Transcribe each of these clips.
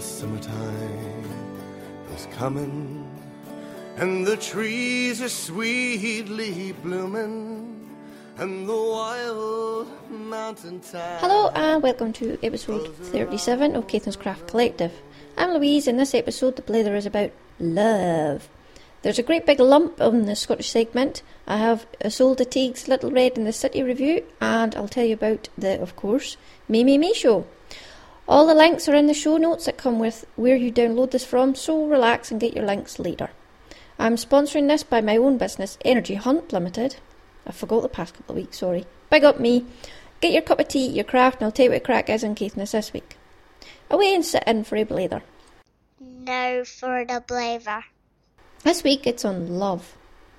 summertime is coming, and the trees are sweetly blooming, and the wild mountain thyme. Hello and welcome to episode 37 of Caithness Craft Collective. I'm Louise. In this episode the blather is about love. There's a great big lump on the Scottish segment. I have Isolde Teague's Little Red in the City review, and I'll tell you about the, of course, Me show. All the links are in the show notes that come with where you download this from, so relax and get your links later. I'm sponsoring this by my own business, Energy Hunt Limited. I forgot the past couple of weeks, sorry. Big up me. Get your cup of tea, your craft, and I'll tell you what crack is in Caithness this week. Away and sit in for a blather. No for the blather. This week it's on love.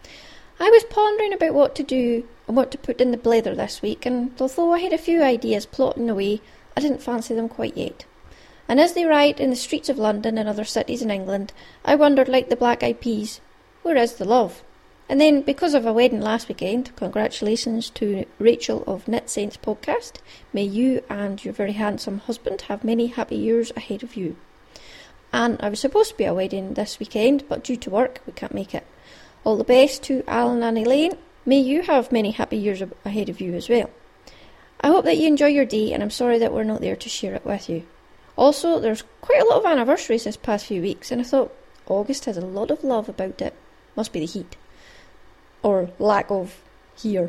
I was pondering about what to do and what to put in the blather this week, and although I had a few ideas plotting away, I didn't fancy them quite yet. And as they ride in the streets of London and other cities in England, I wondered, like the Black Eyed Peas, where is the love? And then, because of a wedding last weekend, congratulations to Rachel of Knit Saints podcast. May you and your very handsome husband have many happy years ahead of you. And I was supposed to be at a wedding this weekend, but due to work, we can't make it. All the best to Alan and Elaine. May you have many happy years ahead of you as well. I hope that you enjoy your day, and I'm sorry that we're not there to share it with you. Also, there's quite a lot of anniversaries this past few weeks, and I thought August has a lot of love about it. Must be the heat. Or lack of here.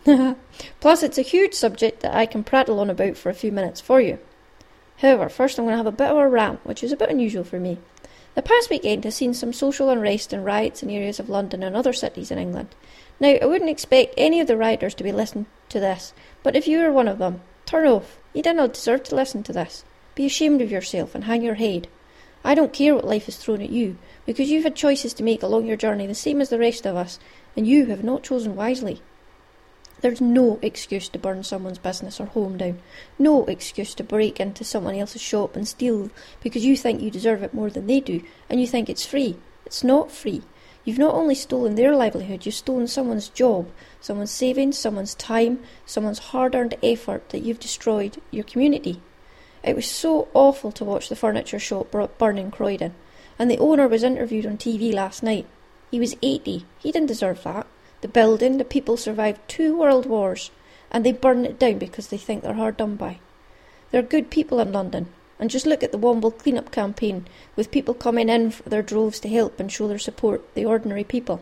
Plus, it's a huge subject that I can prattle on about for a few minutes for you. However, first I'm going to have a bit of a rant, which is a bit unusual for me. The past weekend has seen some social unrest and riots in areas of London and other cities in England. Now, I wouldn't expect any of the rioters to be listening to this, but if you are one of them, turn off. You do not deserve to listen to this. Be ashamed of yourself and hang your head. I don't care what life has thrown at you, because you've had choices to make along your journey the same as the rest of us, and you have not chosen wisely. There's no excuse to burn someone's business or home down. No excuse to break into someone else's shop and steal because you think you deserve it more than they do, and you think it's free. It's not free. You've not only stolen their livelihood, you've stolen someone's job, someone's savings, someone's time, someone's hard-earned effort that you've destroyed your community. It was so awful to watch the furniture shop burn in Croydon, and the owner was interviewed on TV last night. He was 80. He didn't deserve that. The building, the people survived 2 world wars, and they burn it down because they think they're hard done by. There are good people in London, and just look at the Womble clean-up campaign, with people coming in for their droves to help and show their support, the ordinary people.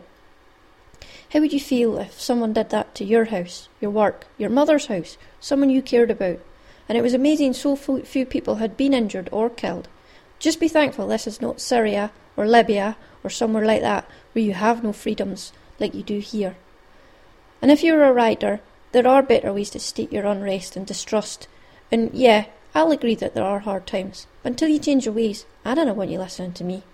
How would you feel if someone did that to your house, your work, your mother's house, someone you cared about? And it was amazing so few people had been injured or killed. Just be thankful this is not Syria or Libya or somewhere like that, where you have no freedoms like you do here. And if you're a rider, there are better ways to state your unrest and distrust. And yeah, I'll agree that there are hard times, but until you change your ways, I don't want you listening to me.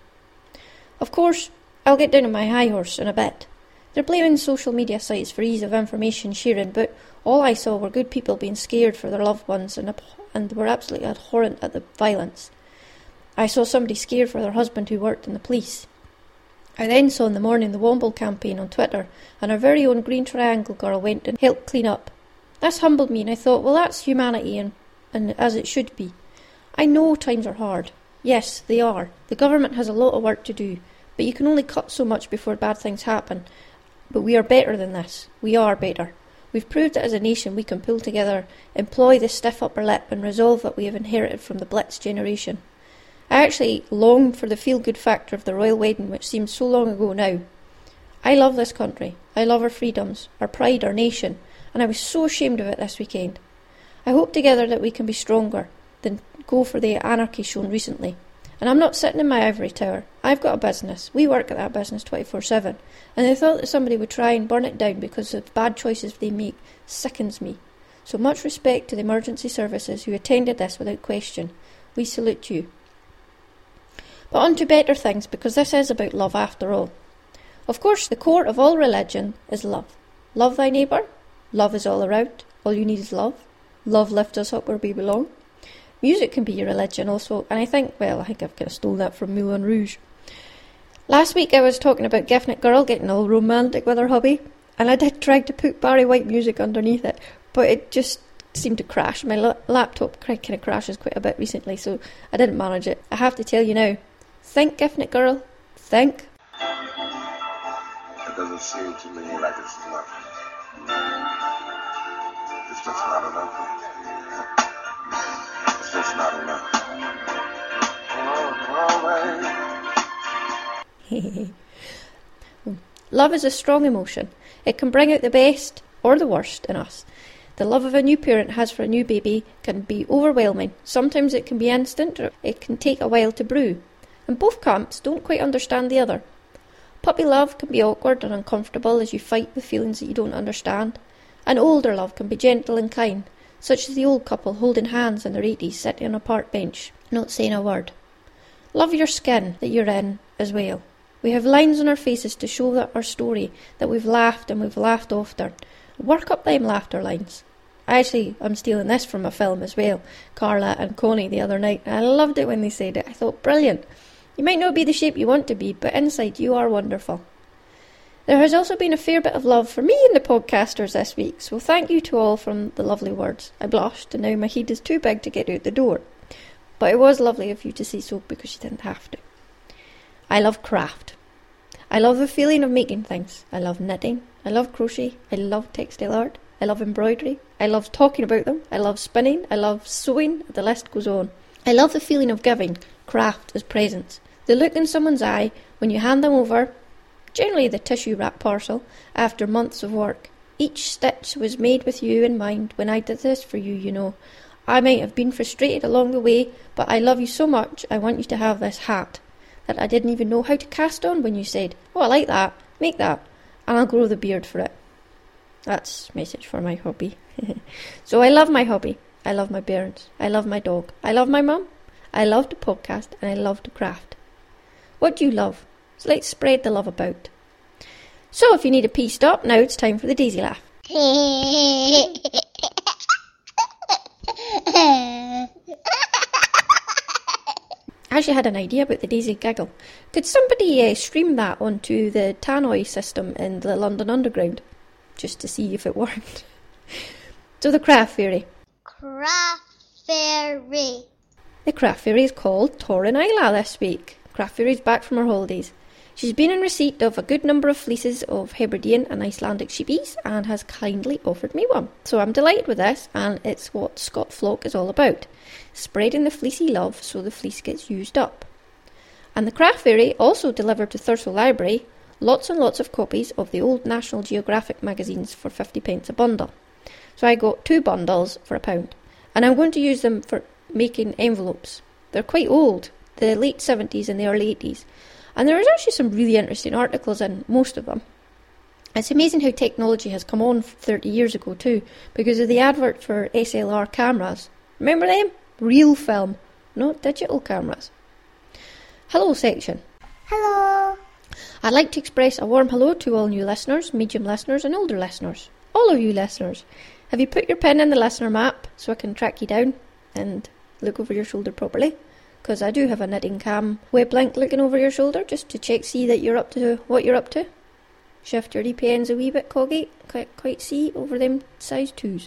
Of course, I'll get down on my high horse in a bit. They're blaming social media sites for ease of information sharing, but all I saw were good people being scared for their loved ones and were absolutely abhorrent at the violence. I saw somebody scared for their husband who worked in the police. I then saw in the morning the Womble campaign on Twitter, and our very own Green Triangle girl went and helped clean up. This humbled me, and I thought, well, that's humanity, and as it should be. I know times are hard. Yes, they are. The government has a lot of work to do, but you can only cut so much before bad things happen. But we are better than this. We are better. We've proved that as a nation we can pull together, employ the stiff upper lip, and resolve what we have inherited from the Blitz generation. I actually longed for the feel-good factor of the royal wedding, which seems so long ago now. I love this country. I love our freedoms, our pride, our nation, and I was so ashamed of it this weekend. I hope together that we can be stronger than go for the anarchy shown recently. And I'm not sitting in my ivory tower. I've got a business. We work at that business 24/7. And the thought that somebody would try and burn it down because of bad choices they make sickens me. So much respect to the emergency services who attended this without question. We salute you. But on to better things, because this is about love after all. Of course, the core of all religion is love. Love thy neighbour. Love is all around. All you need is love. Love lifts us up where we belong. Music can be your religion also, and I think I've kind of stolen that from Moulin Rouge. Last week I was talking about Giffnet Girl getting all romantic with her hubby, and I did try to put Barry White music underneath it, but it just seemed to crash. My laptop kind of crashes quite a bit recently, so I didn't manage it. I have to tell you now, think, Giffnit girl, think. It doesn't seem to me like it's enough. It's just not enough. It's just not enough. Love is a strong emotion. It can bring out the best or the worst in us. The love of a new parent has for a new baby can be overwhelming. Sometimes it can be instant, or it can take a while to brew. And both camps don't quite understand the other. Puppy love can be awkward and uncomfortable as you fight with feelings that you don't understand. And older love can be gentle and kind, such as the old couple holding hands in their 80s sitting on a park bench, not saying a word. Love your skin that you're in as well. We have lines on our faces to show that our story, that we've laughed and we've laughed often. Work up them laughter lines. I'm stealing this from a film as well, Carla and Connie the other night. I loved it when they said it. I thought, brilliant. You might not be the shape you want to be, but inside you are wonderful. There has also been a fair bit of love for me and the podcasters this week, so thank you to all from the lovely words. I blushed, and now my head is too big to get out the door. But it was lovely of you to say so, because you didn't have to. I love craft. I love the feeling of making things. I love knitting. I love crochet. I love textile art. I love embroidery. I love talking about them. I love spinning. I love sewing. The list goes on. I love the feeling of giving craft as presents. The look in someone's eye when you hand them over, generally the tissue wrap parcel, after months of work. Each stitch was made with you in mind when I did this for you, you know. I might have been frustrated along the way, but I love you so much I want you to have this hat that I didn't even know how to cast on when you said, oh, I like that, make that, and I'll grow the beard for it. That's a message for my hobby. So I love my hobby. I love my parents. I love my dog. I love my mum. I love to podcast and I love to craft. What do you love? So let's spread the love about. So if you need a pee stop, now it's time for the Daisy laugh. I actually had an idea about the Daisy giggle. Could somebody stream that onto the tannoy system in the London Underground? Just to see if it worked. So the Craft Fairy. Craft Fairy. The Craft Fairy is called Torin Isla this week. Craft Fairy's back from her holidays. She's been in receipt of a good number of fleeces of Hebridean and Icelandic sheepies and has kindly offered me one. So I'm delighted with this, and it's what Scott Flock is all about. Spreading the fleecy love so the fleece gets used up. And the Craft Fairy also delivered to Thurso Library lots and lots of copies of the old National Geographic magazines for 50p a bundle. So I got 2 bundles for £1. And I'm going to use them for making envelopes. They're quite old, the late 70s and the early 80s. And there is actually some really interesting articles in most of them. It's amazing how technology has come on 30 years ago too, because of the advert for SLR cameras. Remember them? Real film, not digital cameras. Hello section. Hello. I'd like to express a warm hello to all new listeners, medium listeners and older listeners. All of you listeners. Have you put your pin in the listener map so I can track you down and look over your shoulder properly? Because I do have a knitting cam web link looking over your shoulder just to see that you're up to what you're up to. Shift your EPNs a wee bit, Coggy. Can't quite see over them size 2s.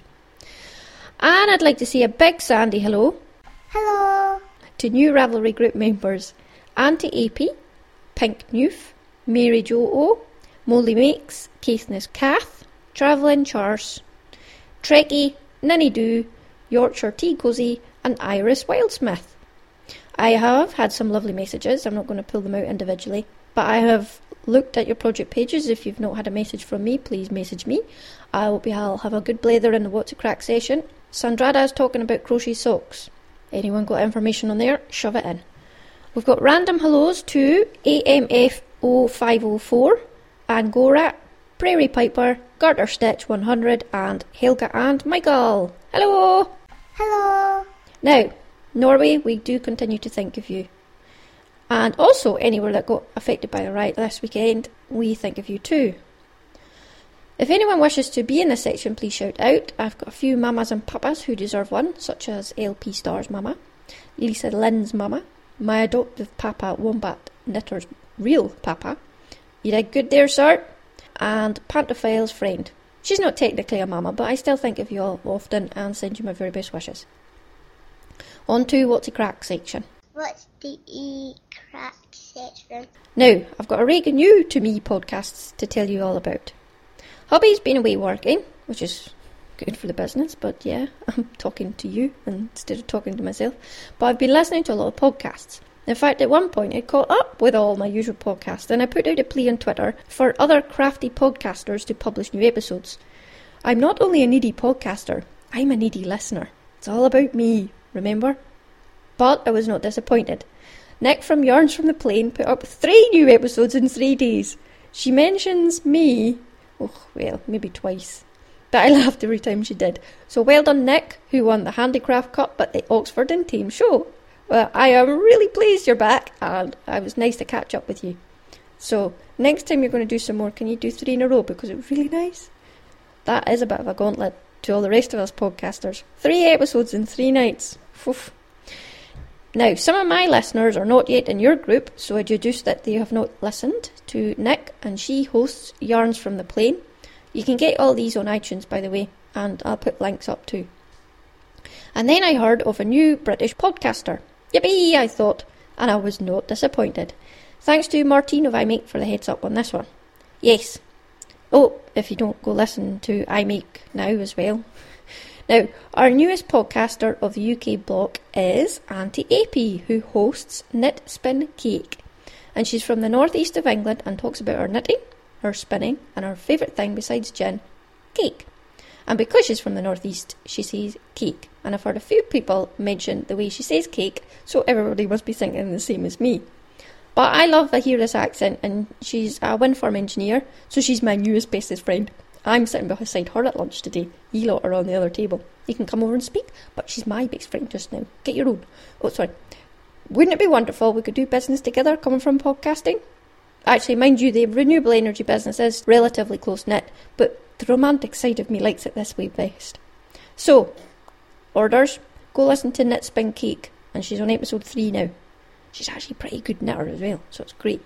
And I'd like to say a big sandy hello. Hello. To new Ravelry group members. Auntie AP, Pink Newf, Mary Jo O, Molly Makes, Caithness Cath, Travelling Charles, Trekkie, Ninny Doo, Yorkshire Tea Cozy and Iris Wildsmith. I have had some lovely messages. I'm not going to pull them out individually, but I have looked at your project pages. If you've not had a message from me, please message me. I'll have a good blather in the What's a Crack session. Sandrada is talking about crochet socks. Anyone got information on there? Shove it in. We've got random hellos to AMF0504, Angora, Prairie Piper, Garter Stitch 100 and Helga and Michael. Hello! Hello. Now, Norway, we do continue to think of you. And also anywhere that got affected by a riot this weekend, we think of you too. If anyone wishes to be in this section, please shout out. I've got a few mamas and papas who deserve one, such as LP Star's mama, Lisa Lynn's mama, my adoptive papa Wombat Knitter's real papa. You did good there, sir. And Pantophile's friend. She's not technically a mama, but I still think of you all often and send you my very best wishes. On to What's a Crack section. What's the crack section? Now, I've got a rake of new to me podcasts to tell you all about. Hubby's been away working, which is good for the business, but yeah, I'm talking to you instead of talking to myself. But I've been listening to a lot of podcasts. In fact, at one point I caught up with all my usual podcasts and I put out a plea on Twitter for other crafty podcasters to publish new episodes. I'm not only a needy podcaster, I'm a needy listener. It's all about me, remember? But I was not disappointed. Nick from Yarns from the Plane put up 3 new episodes in 3 days. She mentions me, maybe twice. But I laughed every time she did. So well done, Nick, who won the Handicraft Cup at the Oxford and Thames show. Well, I am really pleased you're back, and it was nice to catch up with you. So, next time you're going to do some more, can you do 3 in a row, because it was really nice? That is a bit of a gauntlet to all the rest of us podcasters. 3 episodes in 3 nights. Oof. Now, some of my listeners are not yet in your group, so I deduce that they have not listened to Nick, and she hosts Yarns from the Plane. You can get all these on iTunes, by the way, and I'll put links up too. And then I heard of a new British podcaster. Yippee, I thought, and I was not disappointed. Thanks to Martine of iMake for the heads up on this one. Yes. Oh, if you don't, go listen to iMake now as well. Now, our newest podcaster of the UK block is Auntie AP, who hosts Knit Spin Cake. And she's from the northeast of England and talks about her knitting, her spinning, and her favourite thing besides gin, cake. And because she's from the northeast, she says cake. And I've heard a few people mention the way she says cake, so everybody must be thinking the same as me. But I love to hear this accent, and she's a wind farm engineer, so she's my newest bestest friend. I'm sitting beside her at lunch today. You lot are on the other table. You can come over and speak, but she's my best friend just now. Get your own. Oh, sorry. Wouldn't it be wonderful we could do business together coming from podcasting? Actually, mind you, the renewable energy business is relatively close-knit, but the romantic side of me likes it this way best. So, orders, go listen to Knit Spin Cake, and she's on episode 3 now. She's actually a pretty good knitter as well, so it's great.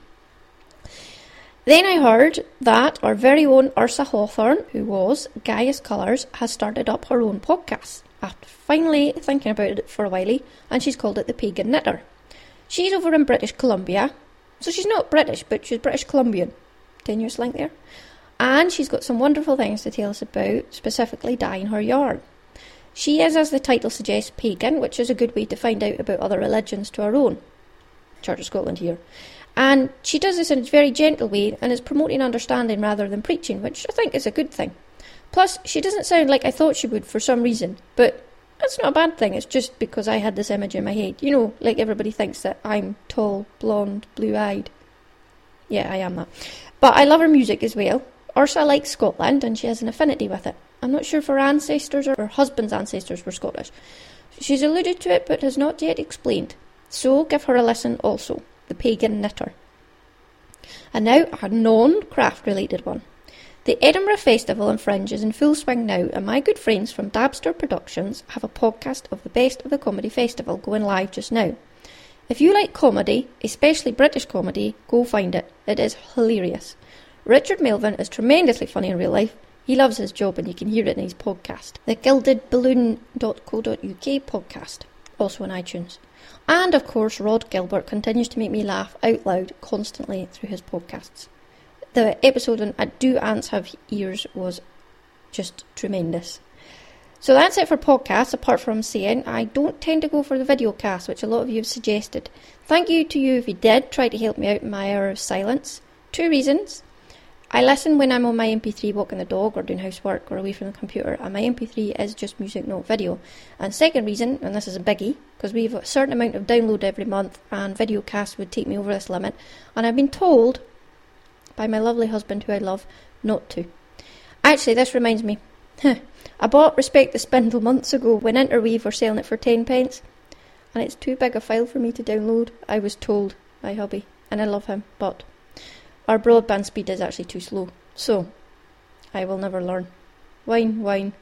Then I heard that our very own Ursa Hawthorne, who was Gaius Colours, has started up her own podcast, after finally thinking about it for a while, and she's called it The Pagan Knitter. She's over in British Columbia, so she's not British, but she's British Columbian. Tenuous link there. And she's got some wonderful things to tell us about, specifically dyeing her yarn. She is, as the title suggests, pagan, which is a good way to find out about other religions to our own. Church of Scotland here. And she does this in a very gentle way and is promoting understanding rather than preaching, which I think is a good thing. Plus, she doesn't sound like I thought she would for some reason, but that's not a bad thing. It's just because I had this image in my head. You know, like everybody thinks that I'm tall, blonde, blue-eyed. Yeah, I am that. But I love her music as well. Ursa likes Scotland and she has an affinity with it. I'm not sure if her ancestors or her husband's ancestors were Scottish. She's alluded to it but has not yet explained. So give her a listen also. The Pagan Knitter. And now a non-craft related one. The Edinburgh Festival and Fringe is in full swing now, and my good friends from Dabster Productions have a podcast of the best of the comedy festival going live just now. If you like comedy, especially British comedy, go find it. It is hilarious. Richard Melvin is tremendously funny in real life. He loves his job and you can hear it in his podcast. The gildedballoon.co.uk podcast, also on iTunes. And of course, Rod Gilbert continues to make me laugh out loud constantly through his podcasts. The episode on Do Ants Have Ears was just tremendous. So that's it for podcasts, apart from saying I don't tend to go for the video cast, which a lot of you have suggested. Thank you to you if you did try to help me out in my hour of silence. 2 reasons. I listen when I'm on my MP3 walking the dog or doing housework or away from the computer, and my MP3 is just music, not video. And second reason, and this is a biggie, because we have a certain amount of download every month and videocast would take me over this limit, and I've been told by my lovely husband, who I love, not to. Actually, this reminds me. I bought Respect the Spindle months ago when Interweave were selling it for 10 pence, and it's too big a file for me to download, I was told by hubby, and I love him, but our broadband speed is actually too slow, so I will never learn. Wine.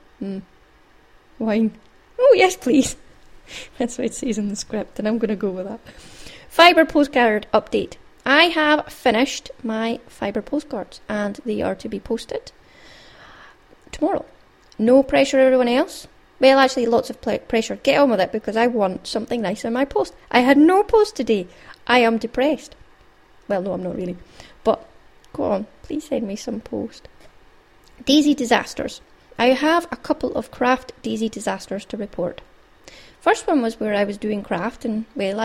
Wine. Oh, yes, please. That's what it says in the script, and I'm going to go with that. Fibre postcard update. I have finished my fibre postcards, and they are to be posted tomorrow. No pressure, everyone else. Well, actually, lots of pressure. Get on with it, because I want something nice in my post. I had no post today. I am depressed. Well, no, I'm not really. But, go on, please send me some post. Daisy disasters. I have a couple of craft daisy disasters to report. First one was where I was doing craft, and,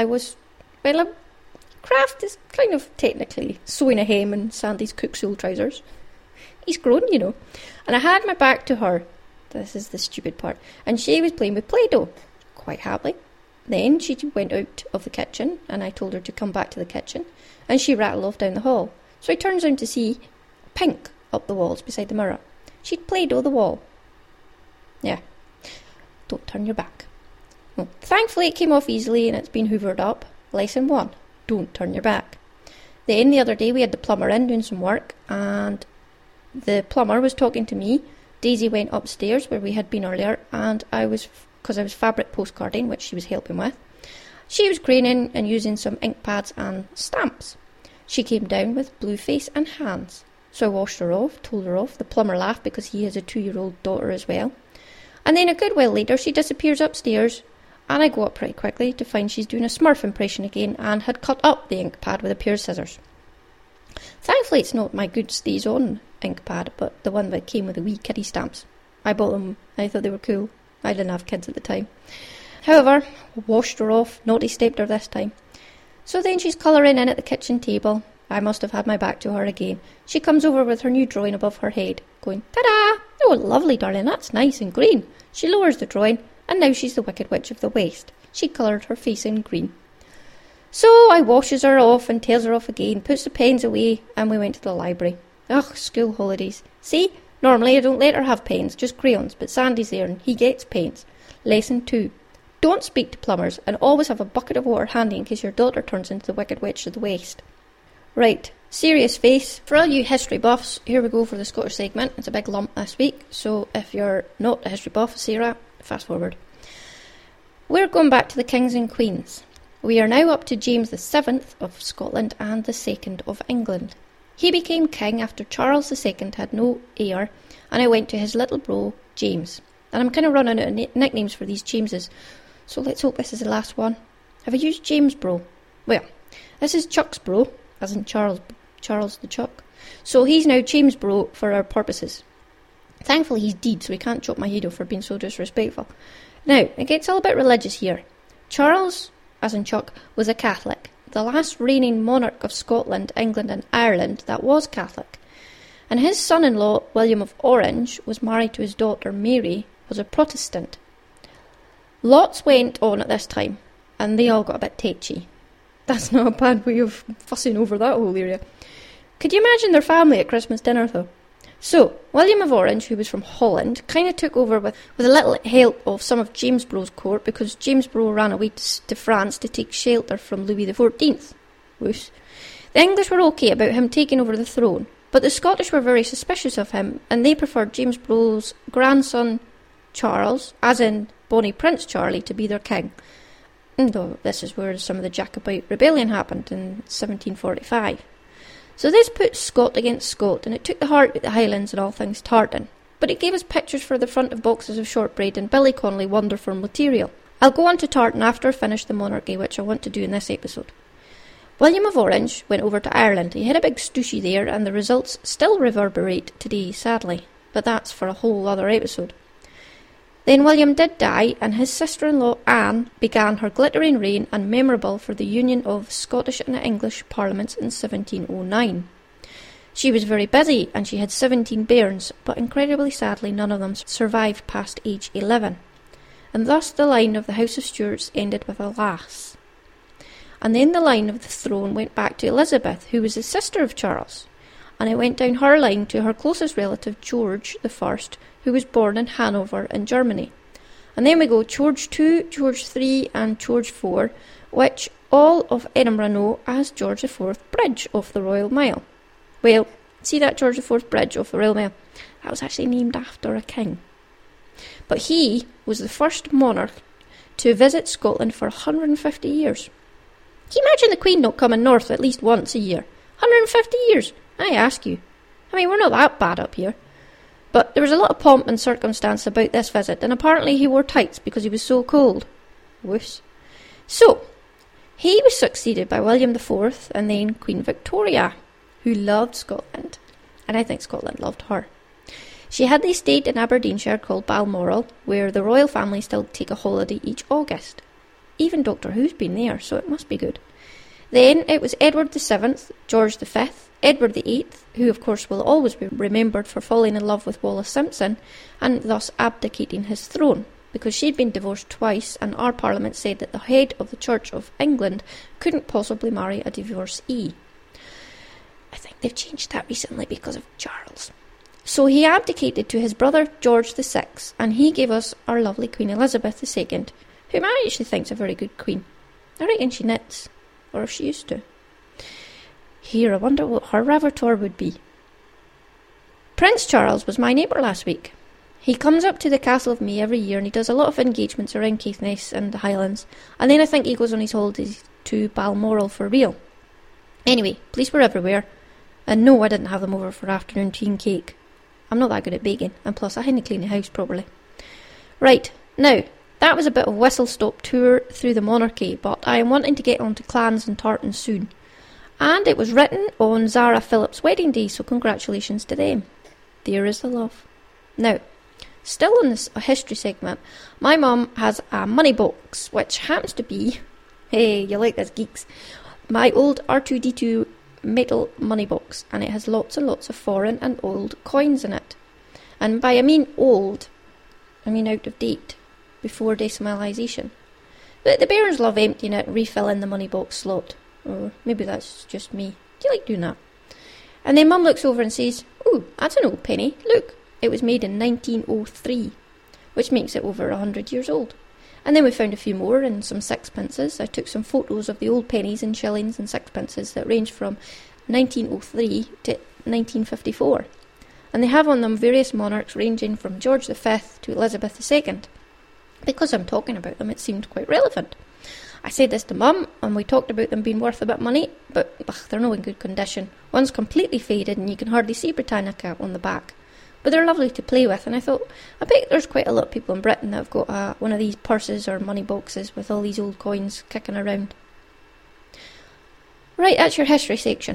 craft is kind of technically sewing a hem in Sandy's cook's-wool trousers. He's grown, you know. And I had my back to her. This is the stupid part. And she was playing with Play-Doh, quite happily. Then she went out of the kitchen, and I told her to come back to the kitchen, and she rattled off down the hall. So I turns around to see pink up the walls beside the mirror. She'd Play-Doh the wall. Yeah. Don't turn your back. Well, thankfully it came off easily, and it's been hoovered up. Lesson 1. Don't turn your back. Then the other day we had the plumber in doing some work, and the plumber was talking to me. Daisy went upstairs where we had been earlier, and because I was fabric postcarding, which she was helping with, she was craning and using some ink pads and stamps. She came down with blue face and hands. So I washed her off, told her off. The plumber laughed because he has a 2-year-old daughter as well. And then a good while later she disappears upstairs, and I go up pretty quickly to find she's doing a Smurf impression again and had cut up the ink pad with a pair of scissors. Thankfully it's not my good stays on ink pad, but the one that came with the wee kiddie stamps. I bought them. I thought they were cool. I didn't have kids at the time. However, washed her off, naughty stepped her this time. So then she's colouring in at the kitchen table. I must have had my back to her again. She comes over with her new drawing above her head, going, ta-da! Oh, lovely, darling, that's nice and green. She lowers the drawing, and now she's the Wicked Witch of the West. She coloured her face in green. So I washes her off and tails her off again, puts the pens away, and we went to the library. Ugh, school holidays. See, normally I don't let her have pens, just crayons, but Sandy's there and he gets pens. Lesson 2. Don't speak to plumbers, and always have a bucket of water handy in case your daughter turns into the Wicked Witch of the West. Right, serious face. For all you history buffs, here we go for the Scottish segment. It's a big lump this week, so if you're not a history buff, Sarah, fast forward. We're going back to the kings and queens. We are now up to James VII of Scotland and the 2nd of England. He became king after Charles II had no heir, and I went to his little bro, James. And I'm kind of running out of nicknames for these Jameses, so let's hope this is the last one. Have I used James bro? Well, this is Chuck's bro, as in Charles the Chuck. So he's now James bro for our purposes. Thankfully he's dead, so he can't chop my head off for being so disrespectful. Now, it gets all a bit religious here. Charles, as in Chuck, was a Catholic, the last reigning monarch of Scotland, England and Ireland that was Catholic. And his son-in-law, William of Orange, was married to his daughter Mary, was a Protestant. Lots went on at this time, and they all got a bit tetchy. That's not a bad way of fussing over that whole area. Could you imagine their family at Christmas dinner, though? So, William of Orange, who was from Holland, kind of took over with a little help of some of James Bro's court, because James Bro ran away to France to take shelter from Louis XIV. Whoosh. The English were okay about him taking over the throne, but the Scottish were very suspicious of him, and they preferred James Bro's grandson Charles, as in Bonnie Prince Charlie, to be their king. And this is where some of the Jacobite rebellion happened in 1745. So this put Scot against Scot, and it took the heart out the Highlands and all things tartan. But it gave us pictures for the front of boxes of shortbread, and Billy Connolly wonder for material. I'll go on to tartan after I finish the monarchy, which I want to do in this episode. William of Orange went over to Ireland. He had a big stooshy there, and the results still reverberate today, sadly. But that's for a whole other episode. Then William did die, and his sister-in-law Anne began her glittering reign, and memorable for the union of Scottish and English parliaments in 1709. She was very busy, and she had 17 bairns, but incredibly sadly none of them survived past age 11. And thus the line of the House of Stuarts ended with a lass. And then the line of the throne went back to Elizabeth, who was the sister of Charles, and it went down her line to her closest relative George I, who was born in Hanover in Germany. And then we go George II, George III and George IV, which all of Edinburgh know as George IV Bridge off the Royal Mile. Well, see that George IV Bridge off the Royal Mile? That was actually named after a king. But he was the first monarch to visit Scotland for 150 years. Can you imagine the Queen not coming north at least once a year? 150 years, I ask you. I mean, we're not that bad up here. But there was a lot of pomp and circumstance about this visit, and apparently he wore tights because he was so cold. Whoosh. So, he was succeeded by William IV and then Queen Victoria, who loved Scotland, and I think Scotland loved her. She had the estate in Aberdeenshire called Balmoral, where the royal family still take a holiday each August. Even Doctor Who's been there, so it must be good. Then it was Edward VII, George V, Edward VIII, who of course will always be remembered for falling in love with Wallis Simpson and thus abdicating his throne, because she'd been divorced twice and our Parliament said that the head of the Church of England couldn't possibly marry a divorcee. I think they've changed that recently because of Charles. So he abdicated to his brother George VI, and he gave us our lovely Queen Elizabeth II, whom I actually think's a very good queen. I reckon she knits, or she used to. Here, I wonder what her repertoire would be. Prince Charles was my neighbour last week. He comes up to the Castle of May every year and he does a lot of engagements around Caithness and the Highlands, and then I think he goes on his holidays to Balmoral for real. Anyway, police were everywhere, and no, I didn't have them over for afternoon tea and cake. I'm not that good at baking, and plus I hadn't cleaned the house properly. Right, now, that was a bit of whistle-stop tour through the monarchy, but I am wanting to get on to clans and tartans soon. And it was written on Zara Phillips' wedding day, so congratulations to them. There is the love. Now, still on this history segment, my mum has a money box, which happens to be, hey, you like this, geeks, my old R2-D2 metal money box, and it has lots and lots of foreign and old coins in it. And by I mean old, I mean out of date, before decimalisation. But the Bairns love emptying it and refilling the money box slot. Or maybe that's just me. Do you like doing that? And then Mum looks over and says, "Ooh, that's an old penny. Look, it was made in 1903, which makes it over 100 years old." And then we found a few more and some sixpences. I took some photos of the old pennies and shillings and sixpences that range from 1903 to 1954. And they have on them various monarchs ranging from George V to Elizabeth II. Because I'm talking about them, it seemed quite relevant. I said this to Mum, and we talked about them being worth a bit of money, but they're not in good condition. One's completely faded and you can hardly see Britannica on the back. But they're lovely to play with, and I thought, I bet there's quite a lot of people in Britain that have got one of these purses or money boxes with all these old coins kicking around. Right, that's your history section.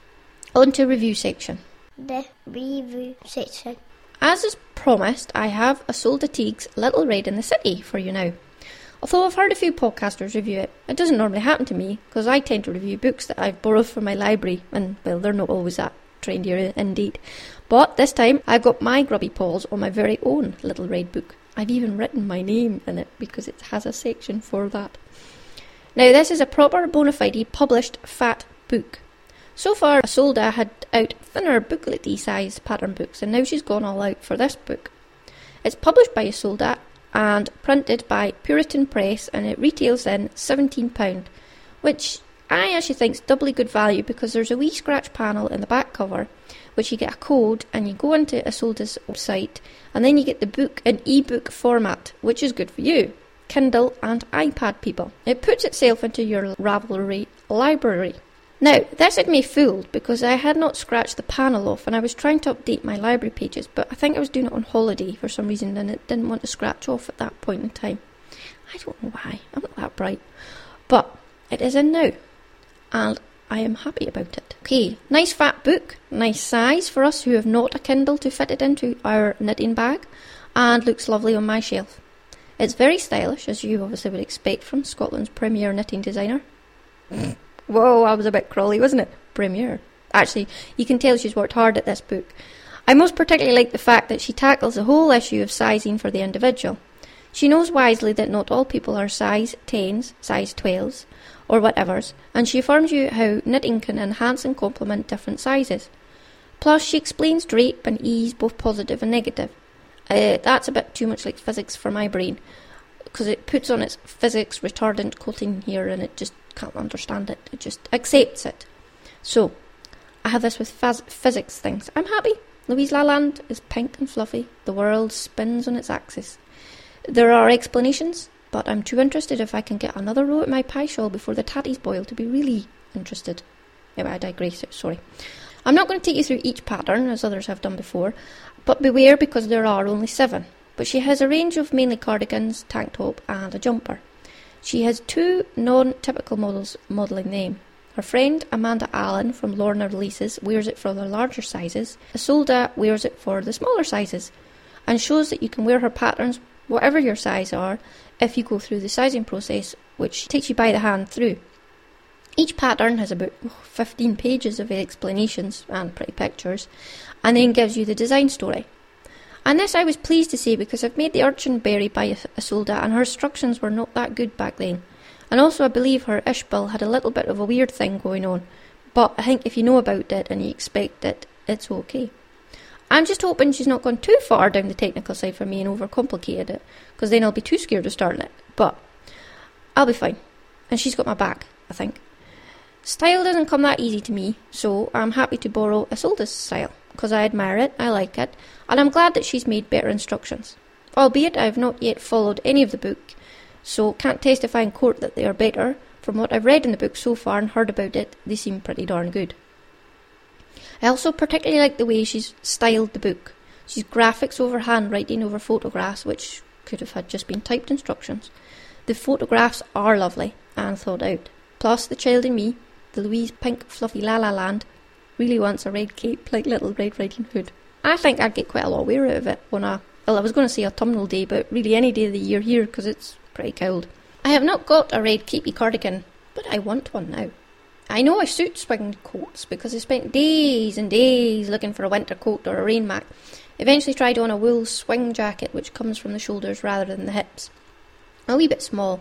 On to review section. The review section. As is promised, I have Isolde Teague's Little Red in the City for you now. Although I've heard a few podcasters review it, it doesn't normally happen to me, because I tend to review books that I've borrowed from my library, and, well, they're not always that trendy indeed. But this time, I've got my grubby paws on my very own Little Red book. I've even written my name in it, because it has a section for that. Now, this is a proper bona fide published fat book. So far, Isolde had out thinner booklet-y size pattern books, and now she's gone all out for this book. It's published by Isolde and printed by Puritan Press, and it retails in £17, which I actually think is doubly good value, because there's a wee scratch panel in the back cover, which you get a code, and you go into Isolde's website, and then you get the book in ebook format, which is good for you, Kindle and iPad people. It puts itself into your Ravelry library. Now, this had me fooled, because I had not scratched the panel off, and I was trying to update my library pages, but I think I was doing it on holiday for some reason, and it didn't want to scratch off at that point in time. I don't know why, I'm not that bright. But it is in now, and I am happy about it. Okay, nice fat book, nice size for us who have not a Kindle to fit it into our knitting bag, and looks lovely on my shelf. It's very stylish, as you obviously would expect from Scotland's premier knitting designer. Whoa, I was a bit crawly, wasn't it? Premier. Actually, you can tell she's worked hard at this book. I most particularly like the fact that she tackles the whole issue of sizing for the individual. She knows wisely that not all people are size 10s, size 12s, or whatevers, and she informs you how knitting can enhance and complement different sizes. Plus, she explains drape and ease, both positive and negative. That's a bit too much like physics for my brain, because it puts on its physics retardant coating here, and it just can't understand it. It just accepts it. So, I have this with physics things. I'm happy. Louise Lalande is pink and fluffy. The world spins on its axis. There are explanations, but I'm too interested if I can get another row at my pie shawl before the tatties boil to be really interested. Anyway, I digress, sorry. I'm not going to take you through each pattern, as others have done before, But beware, because there are only 7. But she has a range of mainly cardigans, tank top and a jumper. She has 2 non-typical models modelling them. Her friend Amanda Allen from Lorna Releases wears it for the larger sizes. Isolde wears it for the smaller sizes, and shows that you can wear her patterns, whatever your size are, if you go through the sizing process, which takes you by the hand through. Each pattern has about 15 pages of explanations and pretty pictures, and then gives you the design story. And this I was pleased to see, because I've made the Urchin Berry by Isolde, and her instructions were not that good back then. And also I believe her Ishbel had a little bit of a weird thing going on, but I think if you know about it and you expect it, it's okay. I'm just hoping she's not gone too far down the technical side for me and overcomplicated it, because then I'll be too scared of starting it. But I'll be fine, and she's got my back, I think. Style doesn't come that easy to me, so I'm happy to borrow Isolde's style, because I admire it, I like it, and I'm glad that she's made better instructions. Albeit I have not yet followed any of the book, so can't testify in court that they are better. From what I've read in the book so far and heard about it, they seem pretty darn good. I also particularly like the way she's styled the book. She's graphics over handwriting over photographs, which could have had just been typed instructions. The photographs are lovely and thought out. Plus, the child in me, the Louise Pink Fluffy La La Land, really wants a red cape like Little Red Riding Hood. I think I'd get quite a lot of wear out of it on I was going to say autumnal day, but really any day of the year here, because it's pretty cold. I have not got a red capey cardigan, but I want one now. I know I suit swing coats, because I spent days and days looking for a winter coat or a rain mac. Eventually tried on a wool swing jacket, which comes from the shoulders rather than the hips. A wee bit small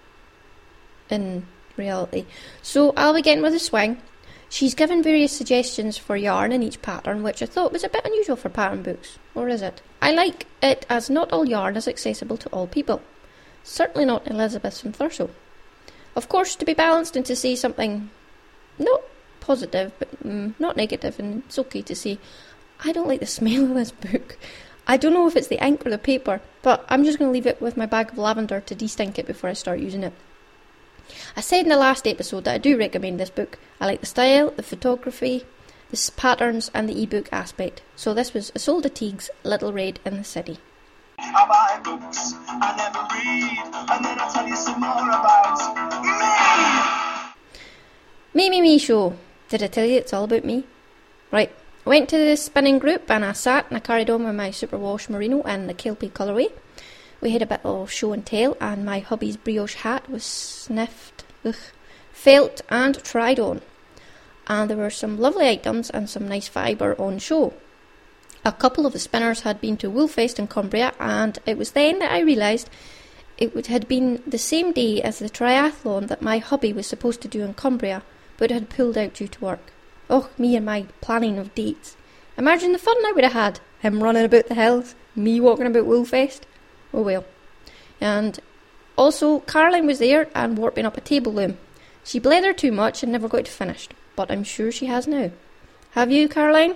in reality. So I'll be getting with a swing. She's given various suggestions for yarn in each pattern, which I thought was a bit unusual for pattern books. Or is it? I like it, as not all yarn is accessible to all people. Certainly not Elizabeth's from Thurso. Of course, to be balanced and to say something not positive, but not negative, and it's okay to say, I don't like the smell of this book. I don't know if it's the ink or the paper, but I'm just going to leave it with my bag of lavender to de-stink it before I start using it. I said in the last episode that I do recommend this book. I like the style, the photography, the patterns and the e-book aspect. So this was Isolde Teague's Little Red in the City. I buy books, I never read, and then I'll tell you some more about me. Me show. Did I tell you it's all about me? Right, I went to the spinning group and I sat and I carried on with my superwash merino and the Kelpie colourway. We had a bit of show and tell, and my hubby's brioche hat was sniffed, felt and tried on. And there were some lovely items and some nice fibre on show. A couple of the spinners had been to Woolfest in Cumbria, and it was then that I realised it had been the same day as the triathlon that my hubby was supposed to do in Cumbria, but had pulled out due to work. Oh, me and my planning of dates. Imagine the fun I would have had. Him running about the hills, me walking about Woolfest. Oh well. And also, Caroline was there and warping up a table loom. She blethered too much and never got it finished, but I'm sure she has now. Have you, Caroline?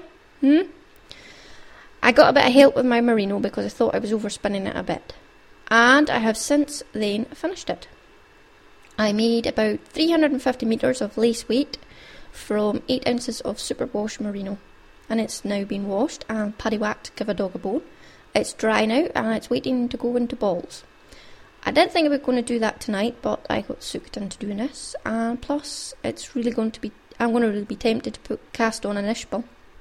I got a bit of help with my merino because I thought I was overspinning it a bit. And I have since then finished it. I made about 350 metres of lace weight from 8 ounces of superwash merino. And it's now been washed and paddy whacked to give a dog a bone. It's dry now and it's waiting to go into balls. I didn't think I was going to do that tonight, but I got sucked into doing this. And plus, it's really going to be, I'm going to really be tempted to put cast on an Ishbel.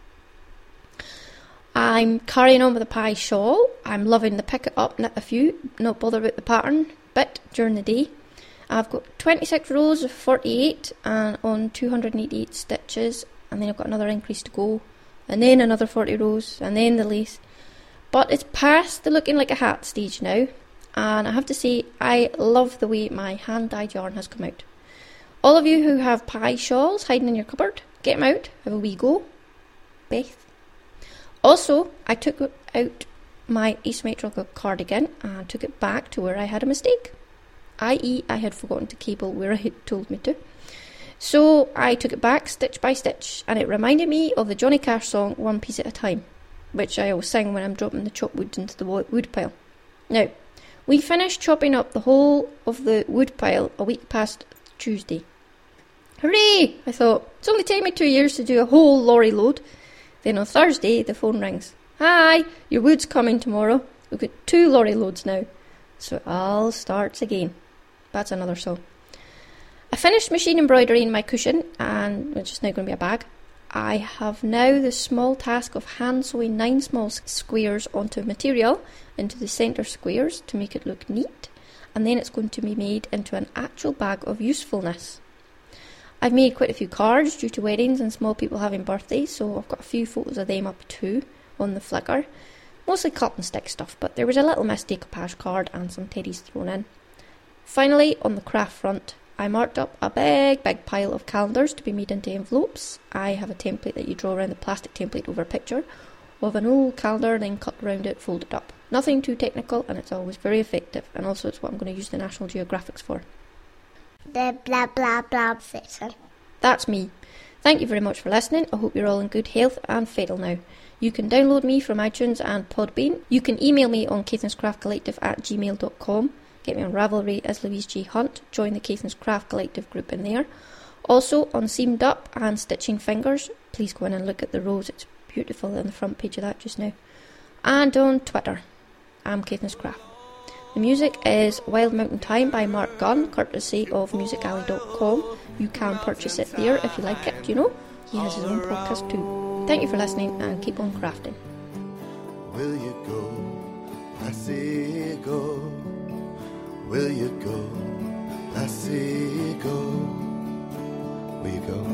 I'm carrying on with the pie shawl. I'm loving the pick it up, knit a few, not bother about the pattern bit during the day. I've got 26 rows of 48 and on 288 stitches, and then I've got another increase to go, and then another 40 rows, and then the lace. But it's past the looking like a hat stage now, and I have to say I love the way my hand-dyed yarn has come out. All of you who have pie shawls hiding in your cupboard, get them out, have a wee go. Beth. Also, I took out my asymmetrical cardigan and took it back to where I had a mistake, i.e. I had forgotten to cable where it had told me to. So I took it back stitch by stitch, and it reminded me of the Johnny Cash song One Piece at a Time, which I always sing when I'm dropping the chopped wood into the wood pile. Now, we finished chopping up the whole of the wood pile a week past Tuesday. Hooray! I thought, it's only taken me 2 years to do a whole lorry load. Then on Thursday, the phone rings. Hi, your wood's coming tomorrow. We've got 2 lorry loads now. So it all starts again. That's another song. I finished machine embroidering my cushion, and it's just now going to be a bag. I have now the small task of hand sewing 9 small squares onto material into the centre squares to make it look neat, and then it's going to be made into an actual bag of usefulness. I've made quite a few cards due to weddings and small people having birthdays, so I've got a few photos of them up too on the Flickr. Mostly cut and stick stuff, but there was a little Miss Decoupage card and some teddies thrown in. Finally, on the craft front, I marked up a big pile of calendars to be made into envelopes. I have a template that you draw around the plastic template over a picture of an old calendar, then cut around it, fold it up. Nothing too technical, and it's always very effective, and also it's what I'm going to use the National Geographics for. The blah blah blah section. That's me. Thank you very much for listening. I hope you're all in good health and fatal now. You can download me from iTunes and Podbean. You can email me on caithanscraftcollective@gmail.com. Get me on Ravelry as Louise J. Hunt. Join the Caithn's Craft Collective group in there. Also on Seamed Up and Stitching Fingers. Please go in and look at the rose. It's beautiful on the front page of that just now. And on Twitter, I'm Caithn's Craft. The music is Wild Mountain Time by Mark Gunn, courtesy of musicalley.com. You can purchase it there if you like it, you know. He has his own podcast too. Thank you for listening and keep on crafting. Will you go? I say go. Will you go? I say go. Will you go?